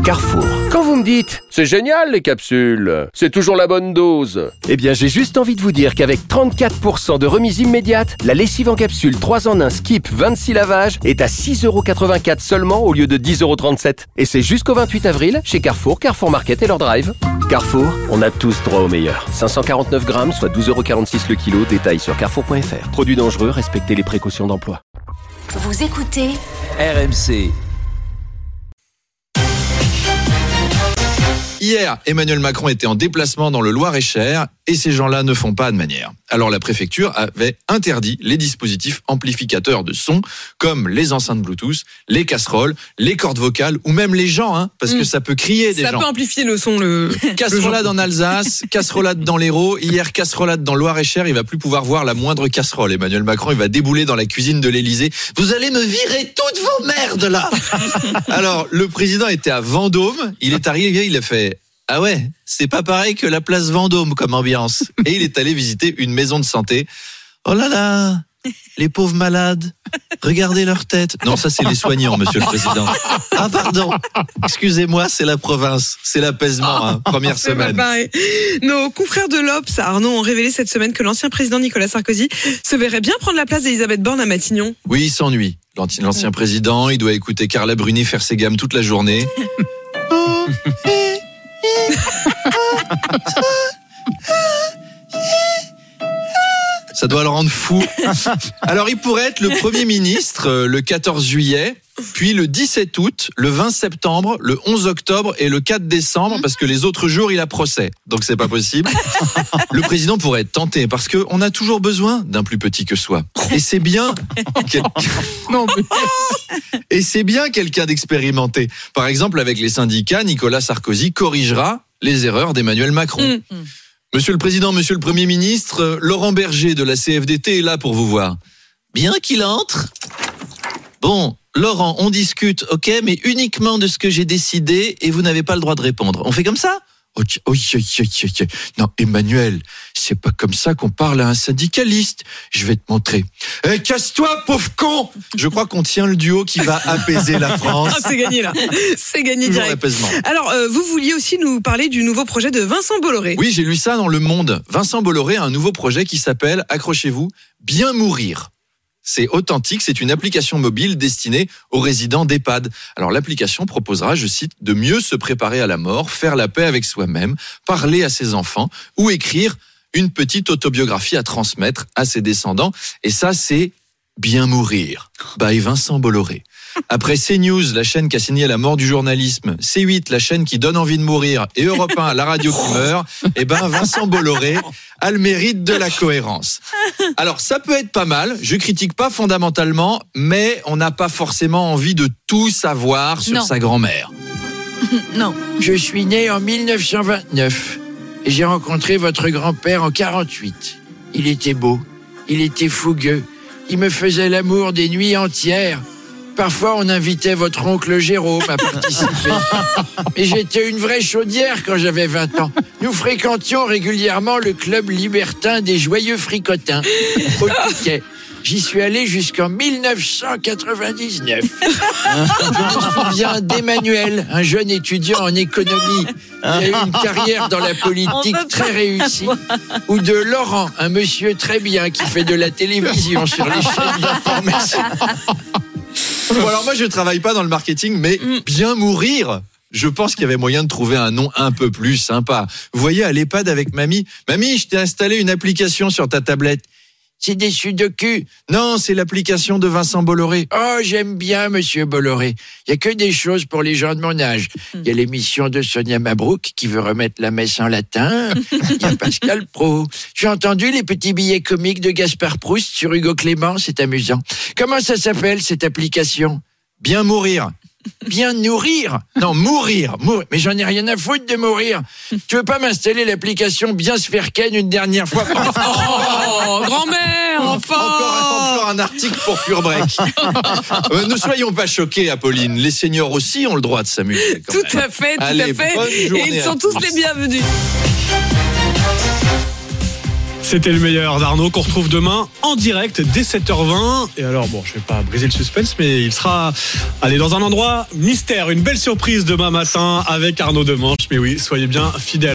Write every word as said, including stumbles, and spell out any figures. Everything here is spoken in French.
Carrefour. Quand vous me dites « C'est génial les capsules, c'est toujours la bonne dose », eh bien j'ai juste envie de vous dire qu'avec trente-quatre pour cent de remise immédiate, la lessive en capsule trois en un Skip vingt-six lavages est à six euros quatre-vingt-quatre seulement au lieu de dix euros trente-sept. Et c'est jusqu'au vingt-huit avril chez Carrefour, Carrefour Market et leur drive. Carrefour, on a tous droit au meilleur. cinq cent quarante-neuf grammes, soit douze euros quarante-six le kilo. Détail sur carrefour point f r. Produit dangereux, respectez les précautions d'emploi. Vous écoutez R M C. Hier, Emmanuel Macron était en déplacement dans le Loir-et-Cher et ces gens-là ne font pas de manière. Alors la préfecture avait interdit les dispositifs amplificateurs de son comme les enceintes Bluetooth, les casseroles, les cordes vocales ou même les gens, hein, parce mmh. que ça peut crier des ça gens. Ça peut amplifier le son. Le Casserolade en Alsace, casserolade dans l'Hérault. Hier, casserolade dans le Loir-et-Cher. Il va plus pouvoir voir la moindre casserole. Emmanuel Macron, il va débouler dans la cuisine de l'Élysée. Vous allez me virer toutes vos merdes là. Alors le président était à Vendôme. Il est arrivé, il a fait. Ah ouais, c'est pas pareil que la place Vendôme comme ambiance. Et il est allé visiter une maison de santé. Oh là là, les pauvres malades, regardez leur tête. Non, ça c'est les soignants, monsieur le président. Ah pardon, excusez-moi, c'est la province, c'est l'apaisement, hein, première c'est semaine. Nos confrères de l'Obs, Arnaud, ont révélé cette semaine que l'ancien président Nicolas Sarkozy se verrait bien prendre la place d'Elisabeth Borne à Matignon. Oui, il s'ennuie. L'ancien président, il doit écouter Carla Bruni faire ses gammes toute la journée. Oh, ça doit le rendre fou. Alors il pourrait être le Premier ministre le quatorze juillet, puis le dix-sept août, le vingt septembre, le onze octobre et le quatre décembre, parce que les autres jours il a procès, donc c'est pas possible. Le président pourrait être tenté parce que on a toujours besoin d'un plus petit que soi. Et c'est bien quelqu'un... non, mais... et c'est bien quelqu'un d'expérimenté. Par exemple, avec les syndicats, Nicolas Sarkozy corrigera les erreurs d'Emmanuel Macron. Mmh. Monsieur le Président, Monsieur le Premier ministre, Laurent Berger de la C F D T est là pour vous voir. Bien qu'il entre. Bon, Laurent, on discute, ok, mais uniquement de ce que j'ai décidé et vous n'avez pas le droit de répondre. On fait comme ça ? Oh, oh, oh, oh, oh. Non, Emmanuel, c'est pas comme ça qu'on parle à un syndicaliste. Je vais te montrer. Eh, casse-toi, pauvre con! Je crois qu'on tient le duo qui va apaiser la France. Ah, c'est gagné là. C'est gagné Toujours direct. L'apaisement. Alors, euh, vous vouliez aussi nous parler du nouveau projet de Vincent Bolloré. Oui, j'ai lu ça dans Le Monde. Vincent Bolloré a un nouveau projet qui s'appelle, accrochez-vous, Bien mourir. C'est authentique, c'est une application mobile destinée aux résidents d'EHPAD. Alors l'application proposera, je cite, de mieux se préparer à la mort, faire la paix avec soi-même, parler à ses enfants ou écrire une petite autobiographie à transmettre à ses descendants. Et ça, c'est Bien mourir, by Vincent Bolloré. Après CNews, la chaîne qui a signé la mort du journalisme, C huit, la chaîne qui donne envie de mourir, et Europe un, la radio qui meurt, eh ben Vincent Bolloré a le mérite de la cohérence. Alors ça peut être pas mal, je critique pas fondamentalement, mais on n'a pas forcément envie de tout savoir sur non. sa grand-mère. Non. Je suis né en dix-neuf cent vingt-neuf et j'ai rencontré votre grand-père en quarante-huit. Il était beau, il était fougueux, il me faisait l'amour des nuits entières. Parfois, on invitait votre oncle Jérôme à participer. Mais j'étais une vraie chaudière quand j'avais vingt ans. Nous fréquentions régulièrement le club libertin des Joyeux Fricotins, au Touquet. J'y suis allé jusqu'en dix-neuf cent quatre-vingt-dix-neuf. Je me souviens d'Emmanuel, un jeune étudiant en économie qui a eu une carrière dans la politique très réussie. Ou de Laurent, un monsieur très bien qui fait de la télévision sur les chaînes d'information. Bon, alors moi je travaille pas dans le marketing, mais Bien mourir, je pense qu'il y avait moyen de trouver un nom un peu plus sympa. Vous voyez, à l'EHPAD avec mamie, mamie, je t'ai installé une application sur ta tablette. C'est des sudoku. Non, c'est l'application de Vincent Bolloré. Oh, j'aime bien monsieur Bolloré. Il y a que des choses pour les gens de mon âge. Il y a l'émission de Sonia Mabrouk qui veut remettre la messe en latin. Il y a Pascal Pro. J'ai entendu les petits billets comiques de Gaspard Proust sur Hugo Clément, c'est amusant. Comment ça s'appelle cette application ? Bien mourir. Bien nourrir ? Non, mourir, mourir. Mais j'en ai rien à foutre de mourir. Tu veux pas m'installer l'application Bien se faire ken une dernière fois ? Oh, grand-mère, enfin encore, encore un article pour Pure Break. euh, ne soyons pas choqués, Apolline. Les seniors aussi ont le droit de s'amuser. Tout même. à fait, tout Allez, à fait. Et ils sont tous les bienvenus. C'était le meilleur d'Arnaud qu'on retrouve demain en direct dès sept heures vingt. Et alors, bon, je vais pas briser le suspense, mais il sera allé dans un endroit mystère. Une belle surprise demain matin avec Arnaud Demanche. Mais oui, soyez bien fidèles.